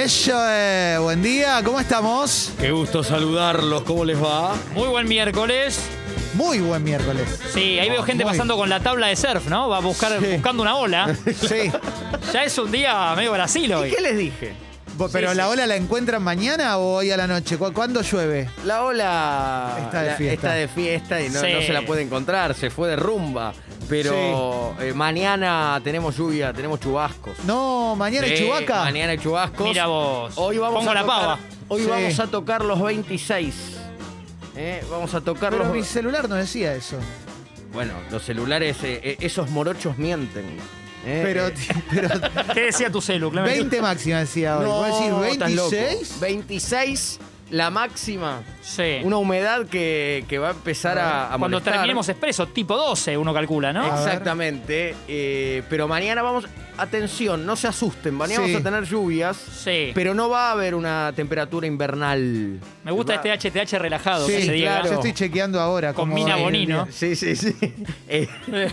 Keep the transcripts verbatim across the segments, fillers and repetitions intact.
Eso es, buen día, ¿cómo estamos? Qué gusto saludarlos, ¿cómo les va? Muy buen miércoles. Muy buen miércoles. Sí, ahí veo gente muy. pasando con la tabla de surf, ¿no? Va a buscar Sí. buscando una ola. Sí. Ya es un día medio Brasil hoy. ¿Y qué les dije? ¿Pero Sí, la sí. ola la encuentran mañana o hoy a la noche? ¿Cu- ¿Cuándo llueve? La ola Está de la- fiesta. está de fiesta y no, Sí. no se la puede encontrar, se fue de rumba. Pero eh, mañana tenemos lluvia, tenemos chubascos. No, mañana es Sí, Chubaca. Mañana hay chubascos. Mira vos. Hoy vamos Pongo a la tocar, pava. Hoy Sí. vamos a tocar los veintiséis. Eh, vamos a tocar Pero los... mi celular no decía eso. Bueno, los celulares, eh, eh, esos morochos mienten. eh, Pero, eh, pero ¿Qué decía tu celu, Clemente? veinte máxima decía hoy. no, ¿Puedo decir estás loco. veintiséis? veintiséis, la máxima. Sí. Una humedad que, que va a empezar a, a Cuando molestar. terminemos expreso, tipo doce, uno calcula, ¿no? A ver. Exactamente. eh, pero mañana vamos... Atención, no se asusten. Mañana Sí. vamos a tener lluvias. Sí. Pero no va a haber una temperatura invernal. Me gusta Va- este H T H relajado que Sí, se diga. claro. Yo estoy chequeando ahora. Con cómo Mina va a ir el Bonino. día. Sí, sí, sí. Eh,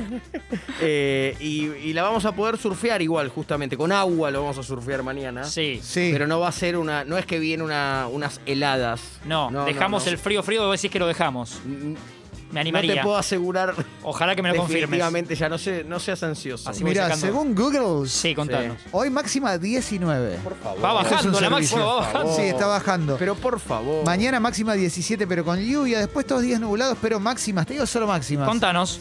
eh, y, y la vamos a poder surfear igual, justamente. Con agua lo vamos a surfear mañana. Sí. Sí. Pero no va a ser una... No es que viene una, unas heladas. No, dejamos no. el frío frío, vos decís que lo dejamos. Mm, Me No animaría. te puedo asegurar. Ojalá que me lo confirmes. Definitivamente ya no, sé, no seas ansioso. Así voy Mirá, sacando- según Google, Sí, contanos. hoy máxima diecinueve. Por favor. Va Esto es un bajando, la servicio. máxima va bajando. Sí, está bajando. Pero por favor. Mañana máxima diecisiete, pero con lluvia. Después todos días nublados, pero máximas. Te digo solo máximas. Contanos.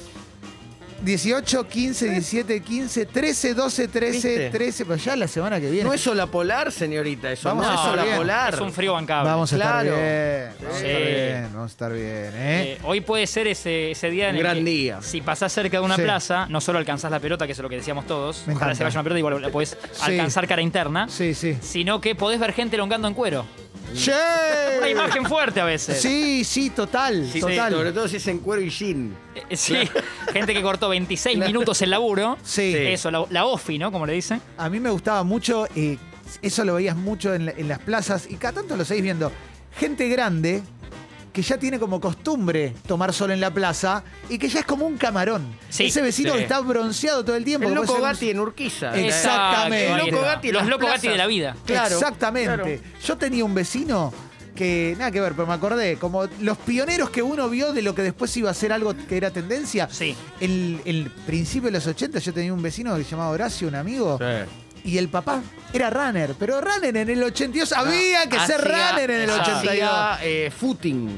dieciocho, quince, diecisiete, quince, trece, doce, trece, ¿Viste? trece. Pero ya la semana que viene. No es sola polar, señorita. Eso Vamos no a es estar sola bien. polar. Es un frío bancable. Vamos a Claro. estar bien. Vamos a Sí. estar bien. Vamos a estar bien, ¿eh? Eh, hoy puede ser ese, ese día en Un el gran que día. si pasás cerca de una Sí. plaza, no solo alcanzás la pelota, que eso es lo que decíamos todos, Me ojalá encanta. se vaya una pelota, igual la podés Sí. alcanzar cara interna, Sí, sí. sino que podés ver gente elongando en cuero. ¡Che! Una imagen fuerte a veces. Sí, sí, total. Sí, total. sobre todo si es en cuero y jean. Eh, sí, gente que cortó veintiséis minutos el laburo. Sí. Eso, la, la OFI, ¿no? Como le dicen. A mí me gustaba mucho, eh, eso lo veías mucho en, la- en las plazas y cada tanto lo seguís viendo. Gente grande que ya tiene como costumbre tomar sol en la plaza y que ya es como un camarón. Sí, Ese vecino sí. que está bronceado todo el tiempo. El que puede loco ser un- Gatti en Urquiza. Exactamente. Exacto, El loco Gatti en Los las locos Gatti plazas. de la vida. Claro, Exactamente. claro. Yo tenía un vecino que, nada que ver, pero me acordé, como los pioneros que uno vio de lo que después iba a ser algo que era tendencia. Sí. El, el principio de los ochenta yo tenía un vecino que se llamaba Horacio, un amigo, y el papá era runner, pero runner en el ochenta y dos, había que ser Hacía- runner en el ochenta y dos. Hacía eh, footing.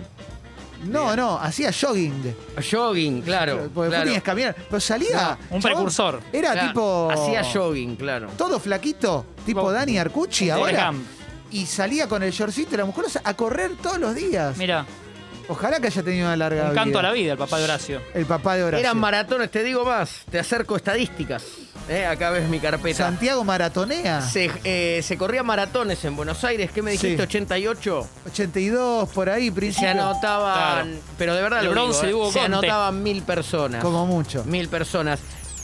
No, no, hacía jogging. Jogging, claro. Porque claro. footing es caminar. Pero salía. No, un chabón, precursor. Era Claro, tipo. Hacía jogging, claro. Todo flaquito, tipo Tipo- Dani Arcucci Forrest ahora. Gump. Y salía con el shortcito y la musculosa a correr todos los días. Mira, Ojalá que haya tenido una larga un vida. canto a la vida, el papá de Horacio. El papá de Horacio. Eran maratones, te digo más. Te acerco estadísticas. Eh, acá ves mi carpeta. Santiago maratonea. Se, eh, se corría maratones en Buenos Aires. ¿Qué me dijiste? Sí. ochenta y ocho. ochenta y dos, por ahí, Se principio. anotaban, Claro. pero de verdad El lo bronce digo, de Hugo eh, se Conte. anotaban mil personas. Como mucho. Mil personas.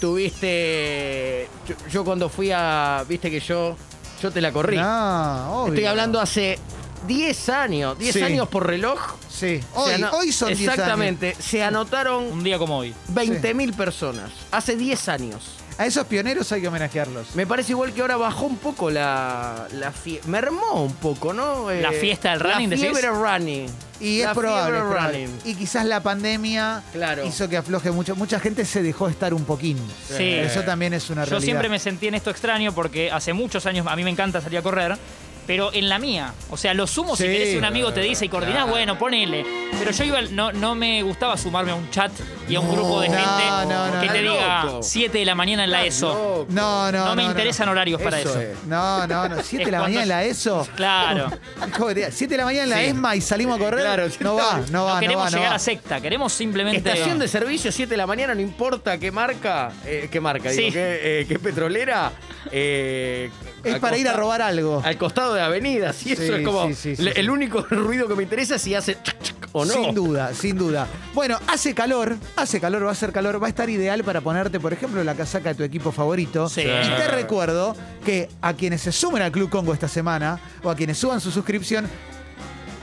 Tuviste, yo, yo cuando fui a, viste que yo, yo te la corrí. No, obvio. Estoy hablando hace diez años, diez Sí. años por reloj. Sí. Se Hoy, ano- hoy son diez años. Exactamente, se anotaron Un día como hoy. veinte mil personas. Hace diez años. A esos pioneros hay que homenajearlos. Me parece igual que ahora bajó un poco la, la fie- mermó un poco, ¿no? Eh, ¿La fiesta del running, La decís? fiebre running. Y La es probable, fiebre es probable. running. Y quizás la pandemia Claro. hizo que afloje mucho. Mucha gente se dejó estar un poquín. Sí. Eso también es una Yo realidad. siempre me sentí en esto extraño porque hace muchos años a mí me encanta salir a correr, pero en la mía. O sea, lo sumo si Sí. querés un amigo te dice y coordinás, Claro. bueno, ponele. Pero yo iba, no, no me gustaba sumarme a un chat y a un No, grupo de no, gente no, no, que no. te Estás diga loco. siete de la mañana en la Estás ESO. loco. No, no, No, no. me no. interesan horarios para eso. es. No, no, no. siete de la Es mañana en la ESO. Claro. siete de la mañana en la Sí. ESMA y salimos a correr. Claro, no va, no No va, no queremos va, no llegar va. a secta, queremos simplemente. Estación de servicio, siete de la mañana, no importa qué marca, eh, qué marca, digo, Sí. qué, eh, qué petrolera. eh, Es al para ir a costa- robar algo. Al costado de avenidas. Y eso Sí, es como sí, sí, sí, le- sí. el único ruido que me interesa es si hace chuc, chuc o no. Sin duda, sin duda. Bueno, hace calor, hace calor, va a ser calor, va a estar ideal para ponerte, por ejemplo, la casaca de tu equipo favorito. Sí. Y te recuerdo que a quienes se sumen al Club Congo esta semana, o a quienes suban su suscripción,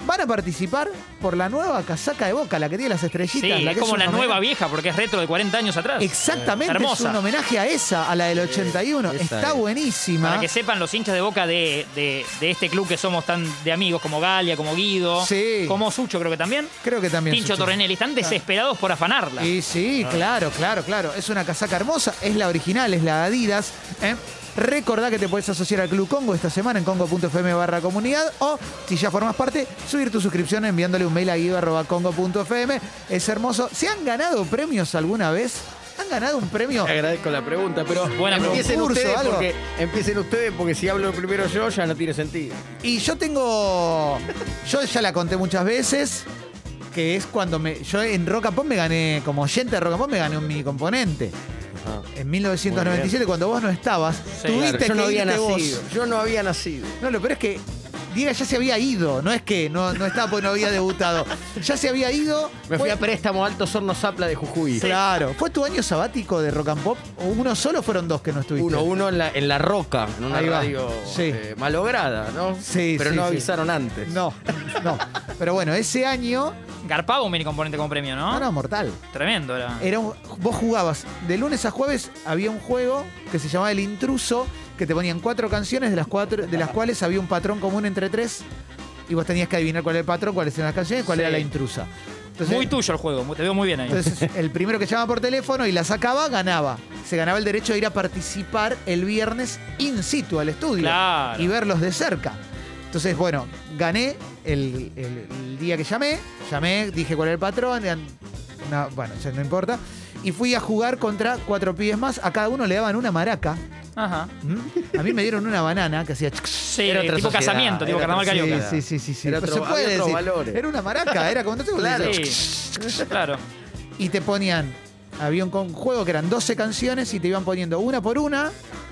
van a participar por la nueva casaca de Boca, la que tiene las estrellitas. Sí, la es que como un la homenaje- nueva vieja, porque es retro de cuarenta años atrás. Exactamente, Hermosa. es un homenaje a esa, a la del ochenta y uno. esa Está es. buenísima. Para que sepan los hinchas de Boca de, de, de este club que somos tan de amigos, como Galia, como Guido, Sí. como Sucho creo que también, Creo que también. Tincho Sucho. Torrenelli, están desesperados por afanarla. Y sí, claro, claro, claro. Es una casaca hermosa, es la original, es la Adidas. ¿eh? Recordá que te puedes asociar al Club Congo esta semana en congo.fm barra comunidad o, si ya formas parte, subir tu suscripción enviándole un mail a guido arroba congo.fm. Es hermoso. ¿Se han ganado premios alguna vez? ¿Han ganado un premio? Agradezco la pregunta, pero Buena empiecen concurso, ustedes algo. porque empiecen ustedes porque si hablo primero yo ya no tiene sentido. Y yo tengo. Yo ya la conté muchas veces. Que es cuando me. Yo en Rock and Pop me gané, como oyente de Rock and Pop, me gané un mini componente. Ah. En mil novecientos noventa y siete, cuando vos no estabas, Sí, tuviste Claro, yo no que había irte vos. nacido. Yo no había nacido. No, lo peor es que Diego ya se había ido. No es que no, no estaba porque no había debutado. Ya se había ido. Me Fue- fui a préstamo Altos Hornos Zapla de Jujuy. Claro. ¿Fue tu año sabático de Rock and Pop? ¿O uno solo o fueron dos que no estuviste? Uno, uno en la, en la Roca, en una Ahí va. radio Sí. eh, malograda, ¿no? Sí, Pero sí, no sí. avisaron antes. No, no. Pero bueno, ese año. Garpaba un mini componente como premio, ¿no? No, no, mortal. Tremendo era. Era un- vos jugabas de lunes a jueves, había un juego que se llamaba El Intruso, que te ponían cuatro canciones, de las cuatro, de las cuales había un patrón común entre tres, y vos tenías que adivinar cuál era el patrón, cuáles eran las canciones y cuál Sí. era la intrusa. Entonces, Muy tuyo el juego, te veo muy bien ahí. entonces, el primero que llamaba por teléfono y la sacaba, ganaba. Se ganaba el derecho de ir a participar el viernes in situ al estudio Claro. y verlos de cerca. Entonces, bueno, gané el, el- el día que llamé, llamé, dije cuál era el patrón, eran una- bueno, ya no importa, y fui a jugar contra cuatro pibes más, a cada uno le daban una maraca, Ajá. ¿m? A mí me dieron una banana que hacía... Sí, Era otra tipo sociedad, casamiento, tipo era carnaval otra- carioca. Sí, sí, sí, sí, sí. Era Pero otro- se puede había otros decir. valores. Era una maraca, era como no tengo Claro. Sí, claro. Y te ponían, había un con- juego que eran doce canciones y te iban poniendo una por una.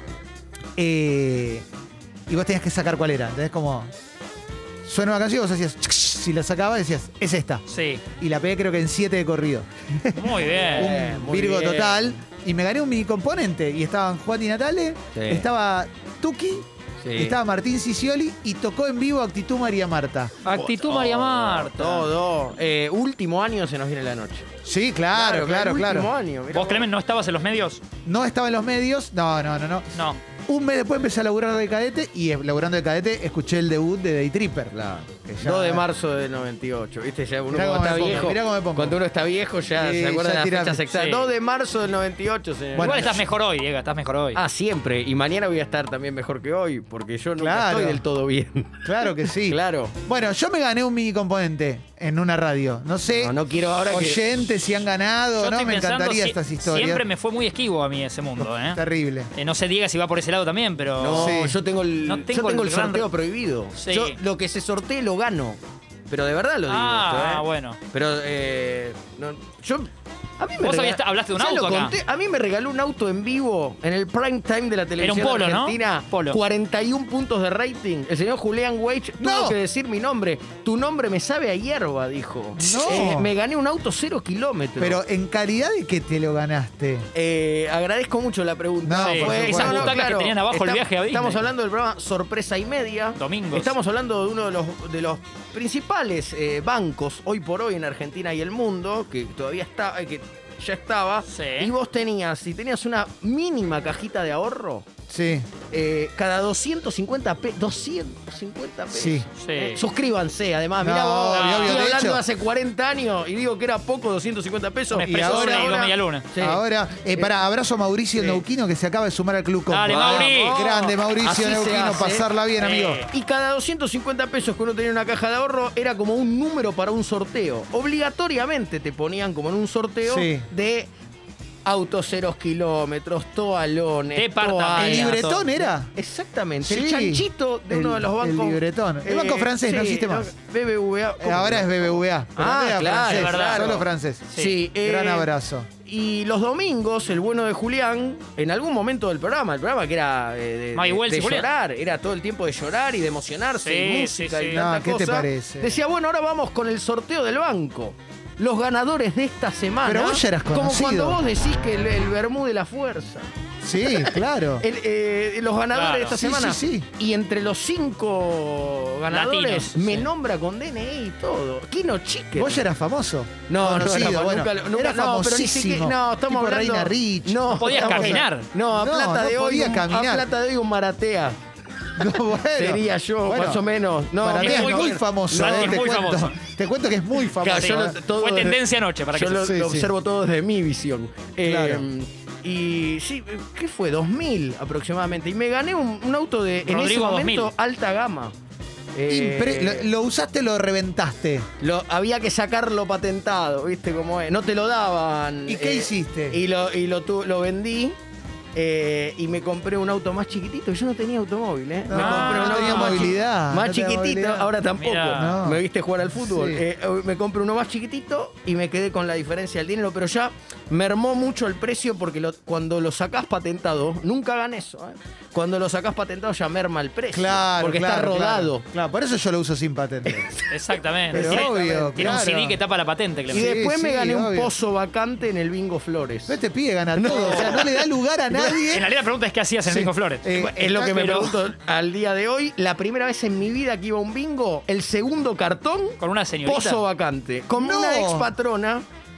eh, y vos tenías que sacar cuál era. Entonces, como suena una canción, vos hacías, si la sacabas, decías, es esta. Sí. Y la pegué creo que en siete de corrido. Muy bien. un muy Virgo bien. total. Y me gané un mini componente. Y estaban Juan y Natale, Sí. estaba Tuki, Sí. estaba Martín Sicioli y tocó en vivo Actitud María Marta. Actitud María Marta. Todo. Eh, último año se nos viene la noche. Sí, claro, claro, el claro. Último año. mirá ¿Vos, Clemen, no estabas en los medios? No estaba en los medios. No, no, no, no. No. Un mes después empecé a laburar de cadete y eh, laburando de cadete escuché el debut de Day Tripper. Claro. Que ya- dos de marzo del noventa y ocho, ¿viste? Ya uno Mirá cuando cómo está me pongo, viejo. mirá cómo me pongo. Cuando uno está viejo ya Sí, se acuerda ya de las tira- fechas exactas. sí. dos de marzo del noventa y ocho, señor. Bueno, Igual estás mejor hoy, Diego, estás mejor hoy. Ah, siempre. Y mañana voy a estar también mejor que hoy, porque yo nunca Claro. estoy del todo bien. Claro que sí. Claro. Bueno, yo me gané un mini componente en una radio. No sé, No, no quiero ahora que... oyentes si han ganado, Yo ¿no? estoy Me pensando, encantaría si- estas historias. Siempre me fue muy esquivo a mí ese mundo, ¿eh? Terrible. Eh, no sé, Diego, si va por ese lado también, pero... No, Sí. yo tengo el, No yo tengo tengo el el gran- sorteo prohibido. Sí. Yo lo que se sortee lo gano. Pero de verdad lo digo Ah, esto, ¿eh? bueno. Pero eh, no, yo... A mí me Vos rega- habías- hablaste de un ¿Ya auto lo acá? conté? A mí me regaló un auto en vivo en el prime time de la televisión Polo, ¿no? argentina. Polo. cuarenta y un puntos de rating. El señor Julián Weich tuvo ¡No! que decir mi nombre. Tu nombre me sabe a hierba, dijo. No. Eh, me gané un auto cero kilómetros. Pero en calidad de que te lo ganaste. Eh, agradezco mucho la pregunta. No, Sí, por esas supuesto. butacas que tenían abajo el Estamos- viaje a Disney. Estamos hablando del programa Sorpresa y Media. Domingos. Estamos hablando de uno de los, de los principales eh, bancos hoy por hoy en Argentina y el mundo, que todavía está, eh, que ya estaba. Sí. Y vos tenías, si tenías una mínima cajita de ahorro, Sí. eh, cada doscientos cincuenta pesos. doscientos cincuenta pesos. Sí. Sí. Eh, suscríbanse, además. No, Mirá vos, obvio, obvio, estoy de hablando hecho- de hace cuarenta años y digo que era poco doscientos cincuenta pesos. Un Y expreso ahora- doble y dos ahora- media luna. Sí. Ahora, eh, para abrazo a Mauricio Sí. Neuquino que se acaba de sumar al Club Congo. Dale, Mauri. Vamos. Grande Mauricio Así se Neuquino, hace. pasarla bien, Sí. amigo. Y cada doscientos cincuenta pesos que uno tenía en una caja de ahorro era como un número para un sorteo. Obligatoriamente te ponían como en un sorteo Sí. de autos ceros kilómetros, toalones, Departamento. toallas. ¿El libretón era? Exactamente, el Sí. chanchito de El- uno de los el bancos. libretón. El banco francés no existe más. B B V A. Eh, Ahora es B B V A. pero Ah, antes era claro, francés, es verdad. Solo francés. Sí, Sí. eh, Gran abrazo. Y los domingos, el bueno de Julián, en algún momento del programa, el programa que era eh, de, May de- Wells de y Julián. llorar, era todo el tiempo de llorar y de emocionarse, Sí, y sí, música sí. y No, tanta ¿qué te cosa. parece? Decía, bueno, ahora vamos con el sorteo del banco. los ganadores de esta semana. Pero vos ya eras Como conocido. cuando vos decís que el, el vermú de la fuerza. Sí, claro. El, eh, los ganadores Claro. de esta Sí, semana. sí, sí. Y entre los cinco ganadores Latinos, me sí. nombra con D N I y todo. Kino Chicken. Vos ya eras famoso. No, no, Conocido, era, bueno, nunca, nunca, era no, pero ni siquiera, famosísimo. no, estamos Tipo hablando, Reina Rich. No, No podías estamos- caminar. No, a No, plata no de hoy, podía un- caminar. a plata de hoy un maratea. No, bueno. Sería yo, Bueno, más o menos. No, para mí es es muy muy, bueno. famoso. No, eh, es te, muy cuento, famoso. te cuento que es muy famoso. Claro, yo eh. lo- todo Fue desde- tendencia anoche, para que Yo lo, Sí, lo sí. observo todo desde mi visión. Eh, Claro. Y sí, ¿qué fue? dos mil aproximadamente. Y me gané un, un auto de, en ese Rodrigo momento, dos mil. alta gama. Eh, Impre- lo, lo usaste, lo reventaste. lo- había que sacarlo patentado, ¿viste cómo es? No te lo daban. ¿Y qué eh, hiciste? Y lo, y lo, tu- lo vendí. eh, y me compré un auto más chiquitito. Yo no tenía automóvil, ¿eh? No, me compré un no auto tenía más, chi- movilidad, más no tenía chiquitito, movilidad. ahora tampoco. Mirá. No. Me viste jugar al fútbol. Sí. Eh, me compré uno más chiquitito y me quedé con la diferencia del dinero, pero ya mermó mucho el precio porque lo- cuando lo sacás patentado, nunca hagan eso, ¿eh? Cuando lo sacás patentado ya merma el precio. Claro, porque claro, está rodado. Claro. Claro, por eso yo lo uso sin patente. Exactamente. Pero Tiene- obvio, Tiene un claro. C D que tapa la patente, Y Clemente. Sí, después me sí, gané un obvio. pozo vacante en el Bingo Flores. Este pibe gana todo. O sea, no le da lugar a nadie. En realidad la pregunta es qué hacías en Sí. Bingo Flores. Eh, Es lo que me pero- pregunto al día de hoy. La primera vez en mi vida que iba a un bingo, el segundo cartón, Con una señorita. pozo vacante. Con No. una ex patrona,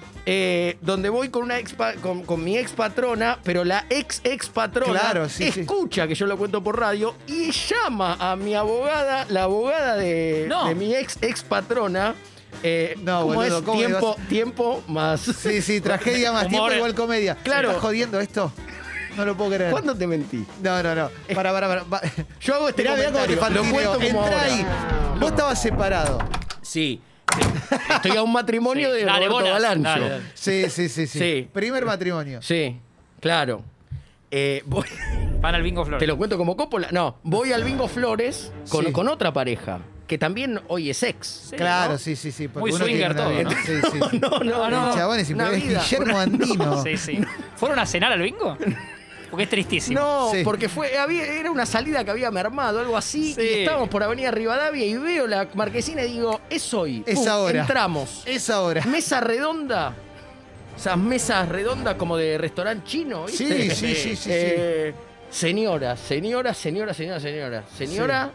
eh, donde voy con, una ex pa- con, con mi ex patrona, pero la ex ex patrona Claro, sí, sí. escucha que yo lo cuento por radio y llama a mi abogada, la abogada de, No. de mi ex ex patrona. Eh, No, ¿cómo boludo, es? ¿cómo tiempo, tiempo más. Sí, sí, tragedia más Humor. tiempo igual comedia. Claro. ¿Me estás jodiendo esto? No lo puedo creer. ¿Cuándo te mentí? No, no, no. Para, para, para. Va- Yo hago este Mirá, mirá cómo te comentario, lo fantineo. cuento como Entrá ahora. ahí. Vos estabas separado. Sí. Estoy a un matrimonio Sí. de Dale, Roberto bolas. Balancho. Dale, dale. Sí, sí, sí, sí. Sí. Primer matrimonio. Sí, claro. Eh, voy- Van al Bingo Flores. te lo cuento como Coppola. No, voy al Bingo Flores con, Sí. con otra pareja, que también hoy es ex. Sí, Claro, ¿no? sí, sí, sí. porque Muy uno swinger tiene una todo, vida. ¿no? Sí, sí, sí. No, no, no. El chabón es Una impresionante. vida, Es Guillermo una- Andino. Sí, sí. ¿Fueron a cenar al bingo? Porque es tristísimo. No, Sí. porque fue, había, era una salida que había mermado, algo así. Sí. Y estábamos por Avenida Rivadavia y veo la marquesina y digo, es hoy. Es Pum, ahora. Entramos. Es ahora. Mesa redonda. Esas mesas redondas como de restaurante chino, Sí, ¿viste? sí, sí, sí, sí. Eh, Señora, señora, señora, señora, señora. Señora,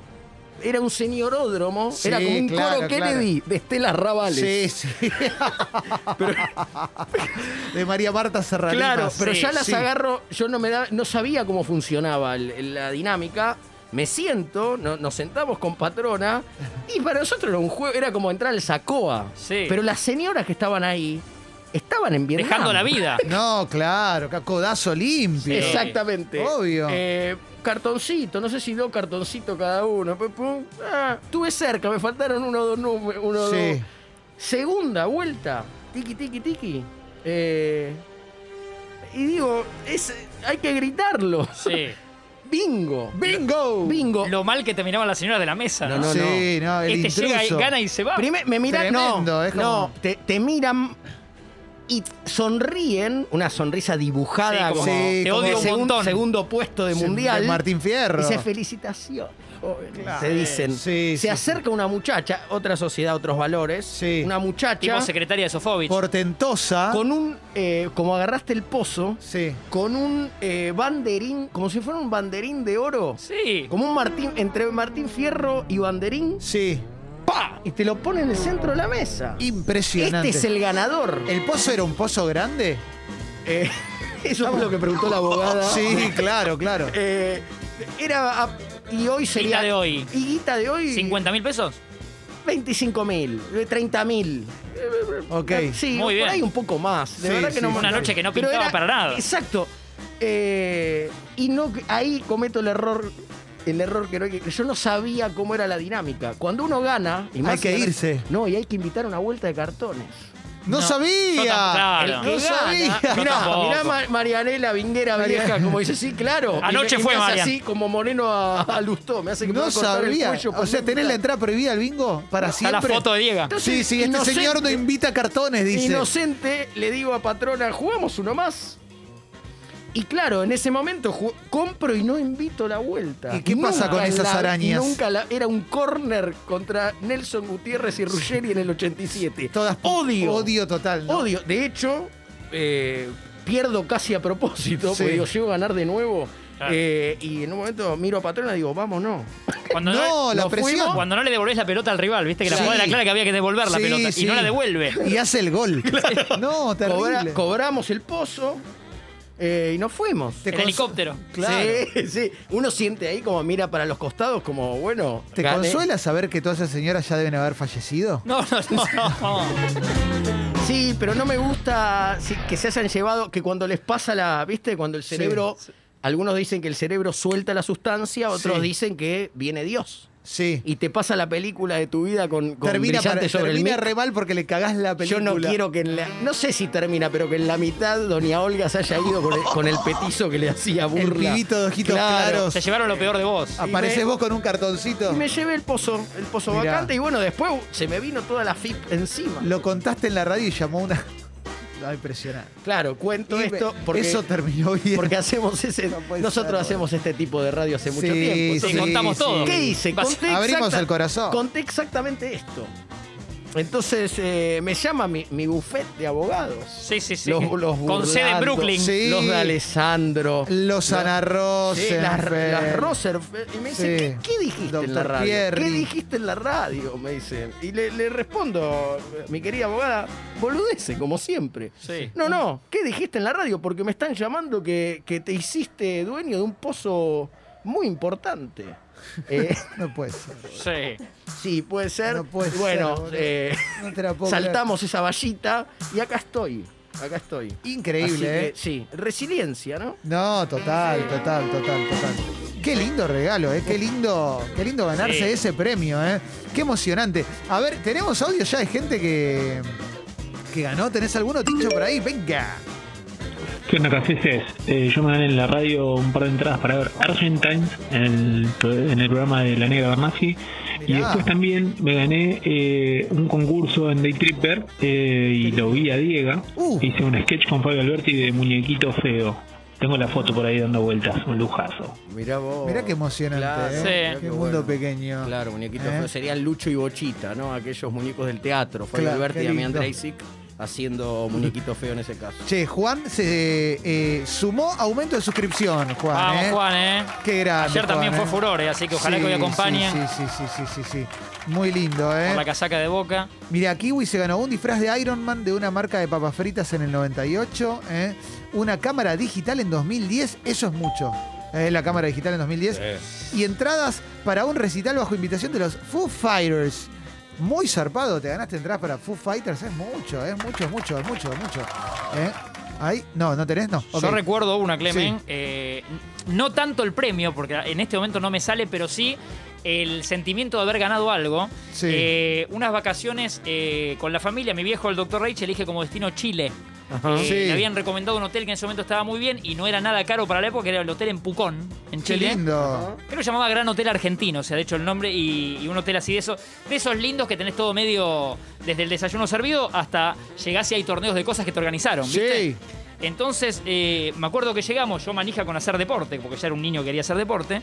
era un señoródromo, Sí, era como un claro, coro claro. Kennedy de Estela Ravales. Sí, sí. De María Marta Serralima. Claro, pero Sí, ya las sí. agarro, yo no me da, no sabía cómo funcionaba el- la dinámica. Me siento, no- nos sentamos con patrona y para nosotros era un juego, era como entrar al Sacoa. Sí. Pero las señoras que estaban ahí estaban en Vietnam. Dejando la vida. No, claro, ca- codazo limpio. Sí. Exactamente. Obvio. Eh, cartoncito, no sé si dos cartoncitos cada uno. Pum, pum. Ah, estuve cerca, me faltaron uno o dos números. Uno, Sí. dos. Segunda vuelta. Tiki, tiki, tiki. Eh, y digo, es, hay que gritarlo. Sí. Bingo. ¡Bingo! Bingo. Lo mal que terminaban las señoras de la mesa, ¿no? No, no, sí, no, el Este llega y intruso. gana y se va. Primer- me miran, Tremendo, no, es como- no, te, te miran y sonríen, una sonrisa dibujada Sí, como, como Sí, te como odio de un segun- montón. segundo puesto de Sí, mundial. de Martín Fierro. Dice felicitaciones, jóvenes", Claro. se dicen. Sí, se sí, acerca una muchacha, otra sociedad, otros valores. Sí. Una muchacha Tipo secretaria de Sofovich. Portentosa. con un, eh, como agarraste el pozo, Sí. con un eh, banderín, como si fuera un banderín de oro. Sí. Como un Martín, entre Martín Fierro y banderín, Sí. ¡pa! Y te lo pone en el centro de la mesa. Impresionante. Este es el ganador. ¿El pozo era un pozo grande? Eh, eso fue lo que preguntó la abogada. Sí, claro, claro. Eh, era. a- y hoy sería. Guita de hoy. Y guita de hoy. ¿cincuenta mil pesos? veinticinco mil, treinta mil. Ok. Sí, Muy por bien. ahí un poco más. De Sí, verdad que sí, no sí. me- Una noche que no Pero pintaba era- para nada. Exacto. Eh, y no ahí cometo el error. El error que no hay que. Yo no sabía cómo era la dinámica. Cuando uno gana. Y más Hay que si gana- irse. No, y hay que invitar a una vuelta de cartones. ¡No, No, yo sabía! tam- claro. El que No sabía. gana. Mirá, tampoco. mirá Ma- Marianela Vinguera Mariana- vieja, como dice, sí, claro. Anoche Y me- y fue me hace Marian. así como Moreno a, a Lustó. Me hace que me No va a cortar el sabía. cuello por O sea, no ¿tenés la invitar. entrada prohibida al bingo? ¿Para Está la siempre? foto de Diego. Entonces, Sí, sí, este inocente- señor no invita cartones, dice. Inocente, le digo a patrona, ¿jugamos uno más? y claro, en ese momento ju- compro y no invito la vuelta. ¿Y qué pasa con en esas la- arañas? Nunca la, era un córner contra Nelson Gutiérrez y Ruggeri en el ochenta y siete. Todas odio. Odio total, ¿no? Odio. De hecho, eh, pierdo casi a propósito, Sí. porque digo, llego a ganar de nuevo. Claro. Eh, y en un momento miro a Patrona y digo, vámonos. Cuando No, la nos presión. fuimos, Cuando no le devolvés la pelota al rival, viste que la Sí. jugada era clara que había que devolver la Sí, pelota sí. y no la devuelve. Y hace el gol. No, Cobra- terrible. cobramos el pozo eh, y nos fuimos. Te El cons- helicóptero. Claro. Sí, sí. Uno siente ahí como mira para los costados, como bueno. ¿Te gané. consuela saber que todas esas señoras ya deben haber fallecido? No, no, no. no. Sí, pero no me gusta sí, que se hayan llevado, que cuando les pasa la, ¿viste? Cuando el cerebro, algunos dicen que el cerebro suelta la sustancia, otros Sí. dicen que viene Dios. Sí. Y te pasa la película de tu vida con, con termina brillante para- sobre termina el mic. re mal porque le cagás la Yo película. no quiero que en la, no sé si termina, pero que en la mitad Doña Olga se haya ido con el, con el petizo que le hacía burla. El pibito de ojitos Claro. claros. Se llevaron lo peor de vos. Apareces me- vos con un cartoncito. Y me llevé el pozo, el pozo Mirá. vacante, y bueno, después se me vino toda la F I P encima. Lo contaste en la radio y llamó una. No, impresionante. Claro, cuento Y esto porque, Eso terminó bien. porque hacemos ese. No puede nosotros ser, hacemos este tipo de radio hace mucho Sí, tiempo. Sí, Entonces, contamos todo. ¿qué hice? Vas- Conté Abrimos el corazón. Conté exactamente esto. Entonces eh, me llama mi, mi buffet de abogados. Sí, sí, sí. Los, los Con sede en Burlando, Brooklyn. Sí. Los de Alessandro. Los Ana Sí, Rosenfeld. las, las Rosenfeld. Y me dice, Sí. ¿qué, qué dijiste Doctor en la radio? Pierri. ¿Qué dijiste en la radio? Me dicen. Y le, le respondo, mi querida abogada, boludece, como siempre. Sí. No, no, ¿qué dijiste en la radio? Porque me están llamando que, que te hiciste dueño de un pozo muy importante. Eh, No puede ser. Sí. sí, puede ser. No puede ser, bueno, boludo. eh, No te la puedo saltamos esa vallita y acá estoy. Acá estoy. creer. Increíble, Así que, ¿eh? sí, resiliencia, ¿no? No, total, total, total, total. Qué lindo regalo, ¿eh? Qué lindo, qué lindo ganarse Sí. ese premio, ¿eh? Qué emocionante. A ver, tenemos audio ya de gente que, que ganó. ¿Tenés alguno, Tincho, por ahí? Venga. ¿Qué onda, Cafeses? Eh, yo me gané en la radio un par de entradas para ver Argentines en el, en el programa de La Negra Bernasi. Y Mirá. después también me gané eh, un concurso en Day Tripper eh, y lo vi a Diego. Uh. Hice un sketch con Fabio Alberti de Muñequito Feo. Tengo la foto por ahí dando vueltas, un lujazo. Mirá vos. Mirá qué emocionante, Claro, ¿eh? Sí. mirá Qué qué mundo bueno. pequeño. Claro, muñequitos ¿Eh? feos serían Lucho y Bochita, ¿no? Aquellos muñecos del teatro. Fabio Claro, Alberti qué y Damián lindo. Dreisig haciendo muñequito feo en ese caso. Che, Juan se eh, sumó aumento de suscripción, Juan. Vamos, ¿eh? Juan, ¿eh? Qué grande. Ayer también Juan, fue ¿eh? furor, ¿eh? Así que ojalá Sí, que hoy acompañen Sí, sí, sí, sí, sí, sí. Muy lindo, ¿eh? por la casaca de Boca. Mira, Kiwi se ganó un disfraz de Iron Man de una marca de papas fritas en el noventa y ocho, ¿eh? Una cámara digital en dos mil diez, eso es mucho. ¿eh? La cámara digital en dos mil diez. Y entradas para un recital bajo invitación de los Foo Fighters. Muy zarpado, te ganaste entradas para Foo Fighters, es mucho, es mucho, es mucho, es mucho, es mucho. ¿eh? Ahí, no, ¿no tenés? No. Ok. Yo recuerdo una, Clemen. Sí. eh, no tanto el premio, porque en este momento no me sale, pero sí el sentimiento de haber ganado algo. Sí. Eh, unas vacaciones eh, con la familia. Mi viejo, el doctor Reich, elige como destino Chile. Ajá. Eh, Sí. Le habían recomendado un hotel que en ese momento estaba muy bien y no era nada caro para la época, que era el hotel en Pucón, en Qué Chile. lindo. Creo que se llamaba Gran Hotel Argentino, o sea, de hecho el nombre, y, y un hotel así de esos, de esos lindos que tenés todo medio, desde el desayuno servido hasta llegás y hay torneos de cosas que te organizaron, ¿viste? Sí. Entonces, eh, me acuerdo que llegamos, yo manija con hacer deporte, porque ya era un niño que quería hacer deporte,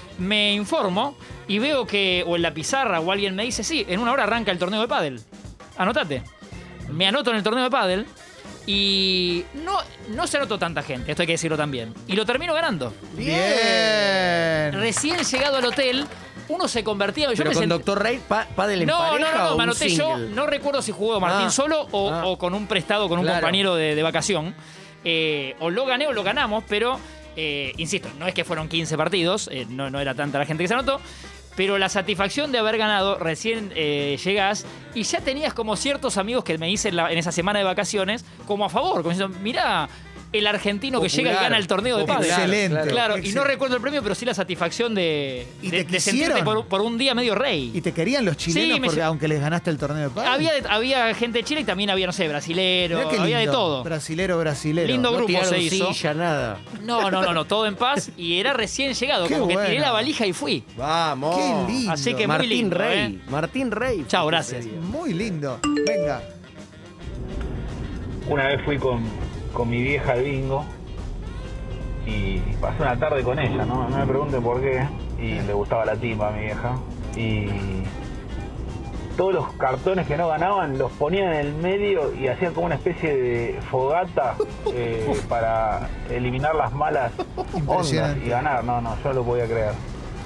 me informo y veo que, o en la pizarra o alguien me dice, sí, en una hora arranca el torneo de pádel. Anotate. Me anoto en el torneo de pádel y no, no se anotó tanta gente, esto hay que decirlo también. Y lo termino ganando. Bien. Recién llegado al hotel, uno se convertía... Yo Pero me con sent- Doctor Ray, pa, ¿pádel en no, pareja no, no, no, o me un anoté yo. single? No recuerdo si jugó Martín Ah, solo o, ah. o con un prestado, con un Claro. compañero de, de vacación. Eh, o lo gané o lo ganamos, pero, eh, insisto, no es que fueron quince partidos, eh, no, no era tanta la gente que se anotó. Pero la satisfacción de haber ganado, recién eh, llegás y ya tenías como ciertos amigos que me hice en, la- en esa semana de vacaciones como a favor, como diciendo, mirá, el argentino que llega y Popular, gana el torneo de popular, pádel. Excelente. claro. Claro, y Excelente. no recuerdo el premio, pero sí la satisfacción de, ¿Y de, te de sentirte quisieron? por, por un día medio rey. ¿Y te querían los chilenos Sí, me porque lle- aunque les ganaste el torneo de pádel? Había, de- había gente de Chile y también había, no sé, brasilero, Mirá qué había de lindo. todo. Brasilero, brasilero. Lindo No grupo tiraron se hizo. silla, nada. No, no, no, no, todo en paz y era recién llegado, Qué como que tiré bueno. la valija y fui. Vamos. Qué lindo. Así que muy Martín lindo, Rey. ¿eh? Martín Rey. Chao, gracias. Muy lindo. Venga. Una vez fui con, con mi vieja al bingo y pasé una tarde con ella, ¿no? No me pregunten por qué, y le gustaba la timba a mi vieja, y todos los cartones que no ganaban los ponían en el medio y hacían como una especie de fogata eh, para eliminar las malas ondas y ganar. No, no, yo no lo podía creer.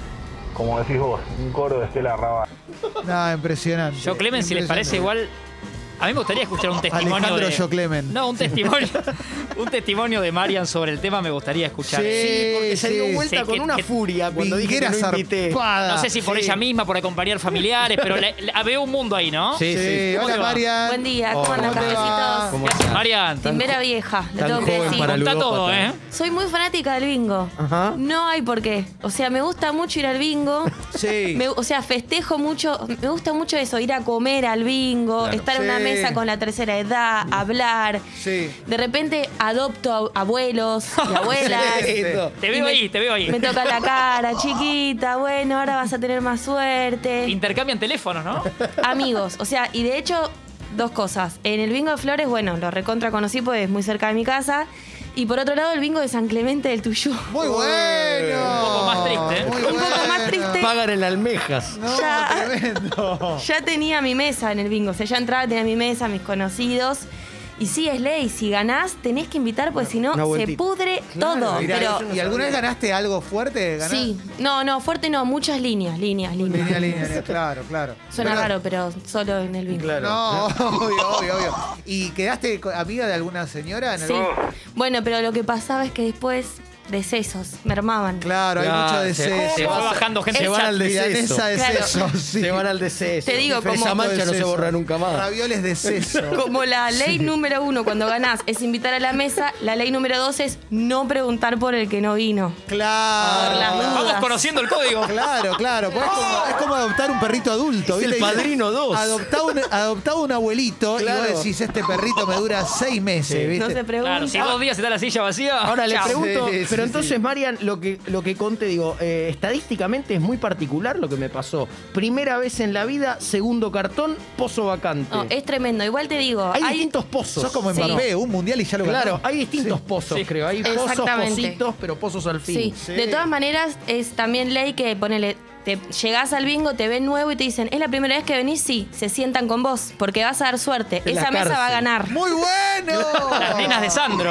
Como decís vos, un coro de Estela Raval. No, impresionante. Yo, Clemen, si les parece igual, a mí me gustaría escuchar un testimonio Alejandro de... Yo Clemen. No, un testimonio, un testimonio de Marian sobre el tema me gustaría escuchar. Sí, Sí, porque se dio sí. vuelta Sí, con que- una que- furia cuando dije que Vinguera no invité. zarpada. No sé si por Sí. ella misma, por acompañar familiares, pero le- le- veo un mundo ahí, ¿no? Sí, Sí, sí. ¿Cómo hola te va? Marian. Buen día, ¿cómo Hola, andan, ¿cómo te va? cafecitos? ¿Cómo Gracias, estás? Marian. Timbera vieja, le tan tengo que joven decir. para Contá ludópata. todo, ¿eh? Soy muy fanática del bingo. Ajá. No hay por qué. O sea, me gusta mucho ir al bingo. Sí. Me- o sea, festejo mucho. Me gusta mucho eso, ir a comer al bingo, Claro. estar en una Sí. mesa con la tercera edad, hablar. Sí. De repente adopto a- abuelos y abuelas. Sí. Te Y veo me- ahí, te veo ahí. Me toca la cara, chiquita, bueno, ahora vas a tener más suerte. Intercambian teléfonos, ¿no? Amigos, o sea, y de hecho, dos cosas. En el bingo de Flores, bueno, lo recontra conocí porque es muy cerca de mi casa. Y por otro lado, el bingo de San Clemente del Tuyú. Muy bueno. Un poco más triste, ¿eh? Muy Un poco más bueno. triste. Pagan en almejas. No, Ya. tremendo. Ya tenía mi mesa en el bingo, o sea, ya entraba, tenía mi mesa, mis conocidos. Y sí, es ley, si ganás, tenés que invitar, porque si no, Una se vueltita. pudre Claro, todo. Mirá, Pero ¿y alguna vez ganaste algo fuerte? ¿Ganás? sí, no, no, fuerte no, muchas líneas, líneas, líneas. Línea, línea, línea, claro, claro. Suena Pero- raro, pero solo en el bingo. Claro. No, obvio, obvio, obvio. ¿Y quedaste co- amiga de alguna señora? En el- Sí. Bueno, pero lo que pasaba es que después, decesos, mermaban. Claro, hay Claro, mucho se- deceso. Se fue bajando gente. Se van al deceso. Milanesa deceso, Claro. sí. Se van al deceso. Te digo, Esa como- mancha no se Deceso. borra nunca más. Ravioles deceso. Como la ley número uno cuando ganás es invitar a la mesa, la ley número dos es no preguntar por el que no vino. Claro. Por las dudas. Vamos conociendo el código. Claro, claro. Pues es, como, es como adoptar un perrito adulto. Es el ¿viste? Padrino dos. Adoptá un, adoptá un abuelito Claro. y vos decís, este perrito me dura seis meses, Sí. ¿viste? No se pregunta. Claro, si dos días está la silla vacía. Ahora le chao. pregunto, Sí, sí, pero sí. entonces, Marian, lo que, lo que conté, digo, eh, estadísticamente es muy particular lo que me pasó. Primera vez en la vida, segundo cartón, pozo vacante. No, es tremendo. Igual te digo, hay, hay, distintos pozos. Sos como Sí. Mbappé, un mundial y ya lo ganó. Claro, hay distintos pozos, Sí. creo. Hay pozos, Exactamente. pocitos, pero pozos al fin. Sí. Sí. De todas maneras, es también ley que ponele, te llegás al bingo, te ven nuevo y te dicen, ¿es la primera vez que venís? Sí, se sientan con vos, porque vas a dar suerte. En la Esa mesa cárcel. va a ganar. ¡Muy bueno! Las nenas de Sandro.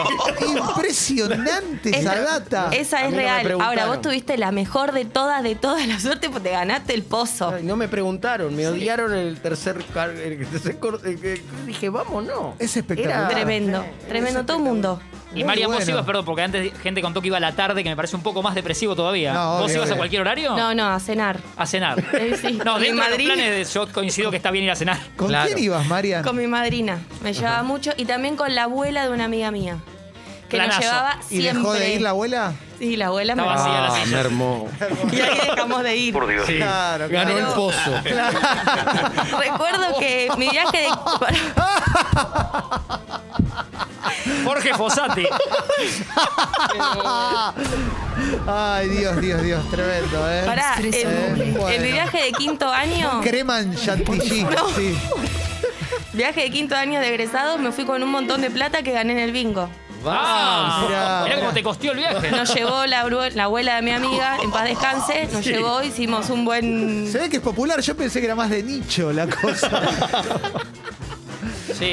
Impresionante esa Esa- data. Esa A es mí no me real. preguntaron. Ahora, vos tuviste la mejor de todas, de todas la suerte, porque te ganaste el pozo. Ay, no me preguntaron, me odiaron el tercer car- el tercer cor- el que- dije, vamos, no. Es espectacular. Tremendo, tremendo, todo el mundo. Y Muy Marian, vos bueno. ibas, perdón, porque antes gente contó que iba a la tarde, que me parece un poco más depresivo todavía. No, ¿Vos obvio, ibas a obvio. cualquier horario? No, no, a cenar. A cenar. Eh, sí. No, Mi dentro de los madrina. planes, de- yo coincido que está bien ir a cenar. ¿Con Claro. quién ibas, Marian? Con mi madrina. Me llevaba mucho. Y también con la abuela de una amiga mía. Que Planazo. nos llevaba ¿Y siempre. dejó de ir la abuela? Sí, la abuela me Estaba vacía la Ah, silla. me armó. Y ahí dejamos de ir. Sí. Claro, Ganó claro. el pozo. Recuerdo que mi viaje de. Jorge Fossati. Ay, Dios, Dios, Dios, tremendo, ¿eh? Pará, en, Eh, bueno. en mi viaje de quinto año. Crema en chantilly, No. sí. Viaje de quinto año de egresados, me fui con un montón de plata que gané en el bingo. Ah, mirá, mirá cómo mirá. te costeó el viaje. Nos llevó la, abru- la abuela de mi amiga, en paz descanse, nos llevó, hicimos un buen. Se ve que es popular, yo pensé que era más de nicho la cosa. Sí.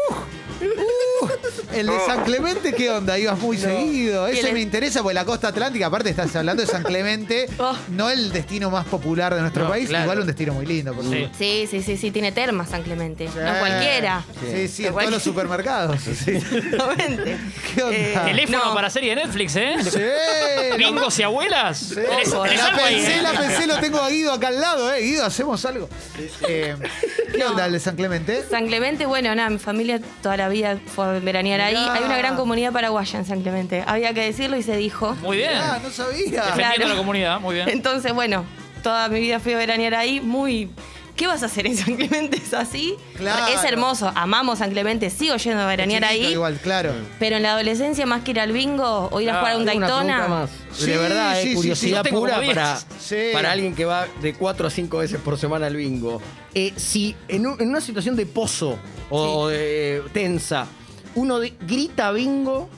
El de San Clemente, ¿qué onda? Ibas muy seguido. Y Ese el- me interesa porque la costa atlántica, aparte estás hablando de San Clemente, Oh. no el destino más popular de nuestro No, país, claro. igual un destino muy lindo. Por Sí. supuesto. Sí, sí, sí, sí, tiene termas San Clemente. No Eh, cualquiera. Sí, sí, No en todos cualquiera. los supermercados. Sí. Exactamente. ¿Qué onda? Eh, Teléfono no. para serie de Netflix, ¿eh? Sí, Bingos y abuelas. ¿Tenés, la tenés algo ahí, pensé, eh? la pensé, lo tengo a Guido acá al lado, ¿eh? Guido, hacemos algo. Eh, ¿Qué No. onda el de San Clemente? San Clemente, bueno, nada, mi familia toda la vida fue a veranear ahí. Mirá. Hay una gran comunidad paraguaya en San Clemente. Había que decirlo y se dijo. Muy bien. Ah, no sabía. Defendiendo Claro. la comunidad, muy bien. Entonces, bueno, toda mi vida fui a veranear ahí, muy... ¿Qué vas a hacer en San Clemente? ¿Es así? Claro. Es hermoso, amamos San Clemente, sigo yendo a veranear Chiquito ahí. Igual, claro. Pero en la adolescencia, más que ir al bingo o ir a Ah, jugar a un Tengo una pregunta Daytona. más. Sí, de verdad, sí, eh, sí, curiosidad sí. Yo tengo pura como diez. para, Sí. para alguien que va de cuatro a cinco veces por semana al bingo. Eh, si en, un- en una situación de pozo o, Sí. o de tensa, uno de- grita bingo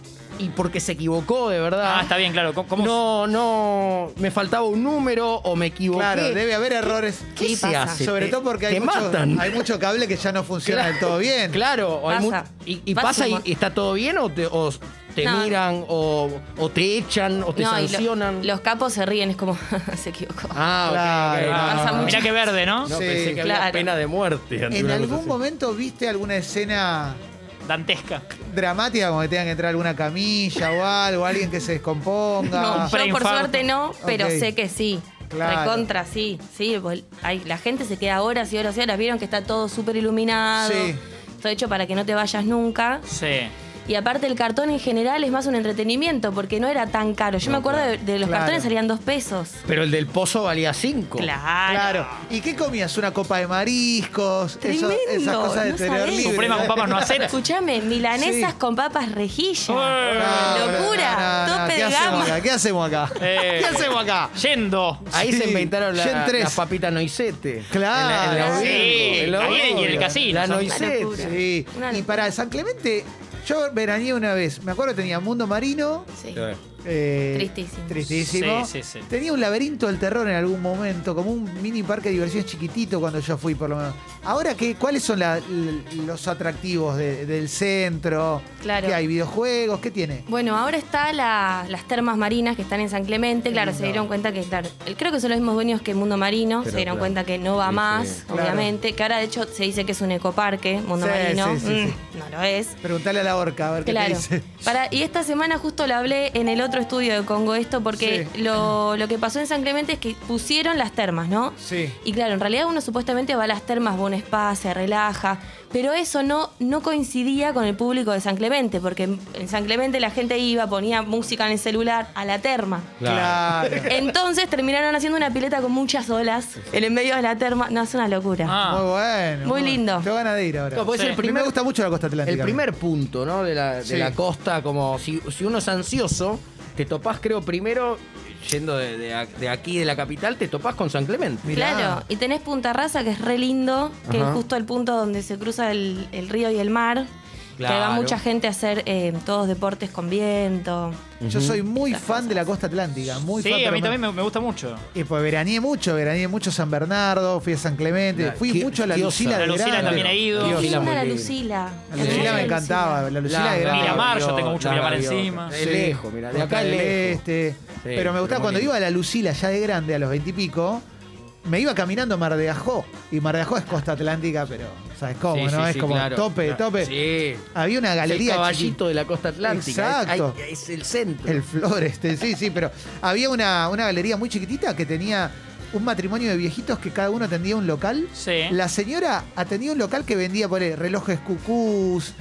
y porque se equivocó de verdad. Ah, está bien, claro. ¿Cómo- cómo- No, no, me faltaba un número o me equivoqué. Claro, debe haber errores. ¿Qué Sí, se pasa. hace? Sobre Te- todo porque hay te mucho, matan. hay mucho cable que ya no funciona Claro. del todo bien. Claro, o hay mu- Pasa. y, y Pasa pasa un y, mon- y está todo bien o te, o te No. miran o, o te echan o te No, y lo- sancionan. los capos se ríen, es como, se equivocó. Ah, ok, Claro, ok. Ah, pasa mucho. mirá qué verde, ¿no? No, Sí, pensé que había claro. pena de muerte. ante ¿En una cosa algún así. momento viste alguna escena Dantesca. dramática como que tengan que entrar a alguna camilla o algo, alguien que se descomponga? No, yo por preinfarto. suerte no, pero Ok. sé que sí. Claro. Recontra, sí. Sí, pues, hay, la gente se queda horas y horas y horas. Vieron que está todo súper iluminado. Sí. Todo hecho para que no te vayas nunca. Sí. Y aparte el cartón en general es más un entretenimiento porque no era tan caro. Yo me acuerdo de, de los Claro. cartones salían dos pesos. Pero el del pozo valía cinco. Claro. Claro. ¿Y qué comías? ¿Una copa de mariscos? Eso- Tremendo, esas cosas de no tener sabés. libre. Suprema con papas no aceras. Escuchame, milanesas Sí. con papas rejilla. No, Locura, no, no, no. tope ¿Qué de hacemos gama. acá? ¿Qué hacemos acá? Eh, ¿Qué hacemos acá? Yendo. Ahí Sí. se inventaron la- Gen tres. las papitas noisete. Claro. En la- en la Sí, Ovingo, en la ahí y en el Ovingo. casino. La Son- Una noisete. locura. Sí. Una Y locura. para San Clemente, yo veraneé una vez. Me acuerdo que tenía Mundo Marino. Sí. eh, Tristísimo. Tristísimo. Sí, sí, sí. Tenía un laberinto del terror en algún momento, como un mini parque de diversiones chiquitito cuando yo fui, por lo menos. Ahora, ¿qué, ¿cuáles son la- l- los atractivos de- del centro? Claro. ¿Qué hay? ¿Videojuegos? ¿Qué tiene? Bueno, ahora está la- las termas marinas que están en San Clemente. Qué Claro, lindo. se dieron cuenta que, claro, el- creo que son los mismos dueños que Mundo Marino. Pero se dieron claro. cuenta que no va Sí, más, sí. Claro. obviamente. Que ahora, de hecho, se dice que es un ecoparque, Mundo Sí, Marino. sí, sí, Mm, sí. No lo es. Preguntale a la Orca, a ver qué Claro. te dice. Para, y esta semana justo lo hablé en el otro estudio de Congo esto, porque Sí. lo, lo que pasó en San Clemente es que pusieron las termas, ¿no? Sí. Y claro, en realidad uno supuestamente va a las termas, va a un spa, se relaja, pero eso no, no coincidía con el público de San Clemente, porque en, en San Clemente la gente iba, ponía música en el celular a la terma. Claro. Entonces terminaron haciendo una pileta con muchas olas en el medio de la terma. No, es una locura. Ah. Muy bueno. Muy lindo. Te van a ir ahora. No, pues Sí. el A mí me primer, gusta mucho la costa atlántica. el primer punto, ¿no? De la, de Sí. la costa, como si, si uno es ansioso, te topás, creo, primero, yendo de, de a- de aquí, de la capital, te topás con San Clemente. Mirá. Claro, y tenés Punta Rasa, que es re lindo, que Ajá. es justo el punto donde se cruza el, el río y el mar. Que va Claro. mucha gente a hacer eh, todos deportes con viento. Yo soy muy fan de la costa atlántica. Muy Sí, fan. a pero mí me- también me, me gusta mucho. Y pues veraneé mucho, veraneé mucho San Bernardo, fui a San Clemente, Claro. fui Qui- mucho a la Quiosa. Lucila La de Lucila grande. también he ido. Qué Quiosa, linda muy la lindo. Lucila. La Lucila me encantaba, la Lucila de grande. Miramar, yo gaviota, tengo mucho la Miramar gaviota. encima. Es Sí. lejos, mira, de Costa acá es del lejos. Este. Sí, pero me pero gustaba muy cuando lindo. iba a la Lucila ya de grande, a los veintipico, me iba caminando a Mar de Ajó. Y Mar de Ajó es costa atlántica, pero ¿sabes cómo, Sí, no? sí, es sí, como claro. tope, Claro. tope. Sí. Había una Es el galería caballito de la costa atlántica. Exacto. Es, hay- es el centro. El Flor, este, sí, sí, pero había una, una galería muy chiquitita que tenía un matrimonio de viejitos que cada uno atendía un local. Sí. La señora atendía un local que vendía por ahí, relojes cucús,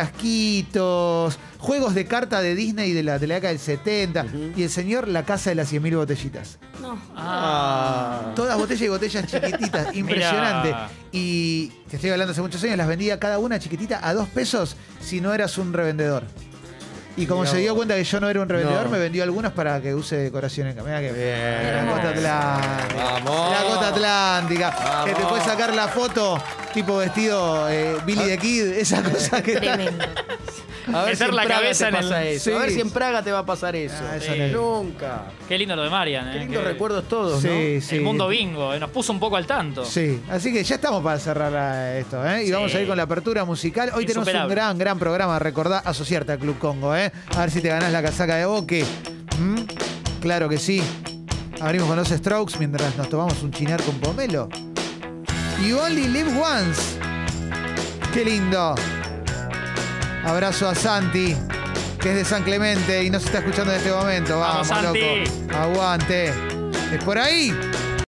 frasquitos, juegos de carta de Disney de la, de la década del setenta. Y el señor, la casa de las cien mil botellitas. No. Ah. Todas botellas y botellas chiquititas, impresionante. Mirá. Y te estoy hablando hace muchos años, las vendía cada una chiquitita a dos pesos si no eras un revendedor. Y como Mirá se dio vos. cuenta que yo no era un revendedor, No. me vendió algunos para que use decoración en camino. Que Bien. la costa atlántica. Vamos. La costa atlántica. Que te Vamos. puedes sacar la foto tipo vestido eh, Billy the Kid, esa cosa que está. Tremendo. A ver si Meter en la Praga cabeza te en el- pasa eso. A Sí. ver si en Praga te va a pasar eso. Ah, eso Eh, no. Nunca. Qué lindo lo de Marian. Qué eh, lindos que- recuerdos todos, ¿no? Sí, sí. El mundo bingo, eh, nos puso un poco al tanto. Sí, así que ya estamos para cerrar eh, esto, ¿eh? Y Sí. vamos a ir con la apertura musical. Hoy tenemos un Insuperable. gran, gran programa. Recordá asociarte al Club Congo, ¿eh? A ver si te ganás la casaca de Boque. ¿Mm? Claro que sí. Abrimos con los Strokes mientras nos tomamos un chinar con pomelo. You only live once. Qué lindo. Abrazo a Santi, que es de San Clemente y nos está escuchando en este momento. Vamos, Vamos, Santi. loco. Aguante. Es por ahí.